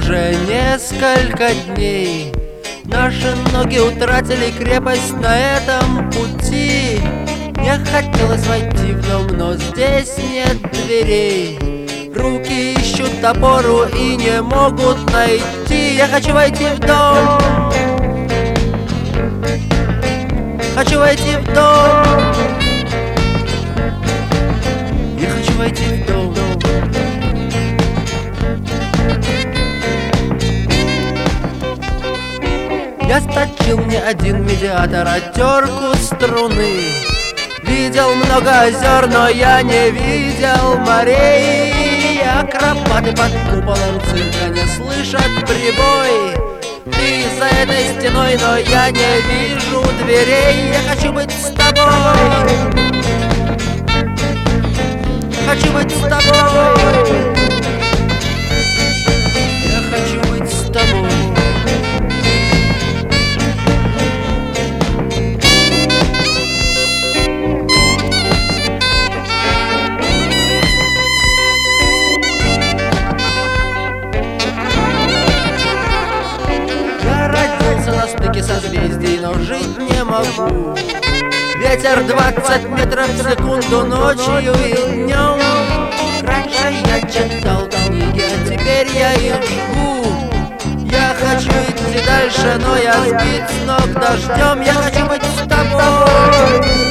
уже несколько дней. Наши ноги утратили крепость на этом пути. Мне хотелось войти в дом, но здесь нет дверей. Руки ищут опору и не могут найти. Я хочу войти в дом. Хочу войти в дом. Я хочу войти в дом. Я сточил не один медиатор, а терку струны. Видел много озер, но я не видел морей. Акробаты под куполом цирка не слышат прибой. Ты за этой стеной, но я не вижу дверей. Я хочу быть с тобой. Хочу быть с тобой. Я хочу быть с тобой. На стыке созвездий, но жить не могу. Ветер 20 метров в секунду ночью и днем. Раньше я читал книги, а теперь я их жгу. Я хочу идти дальше, но я сбит с ног дождем. Я хочу быть с тобой.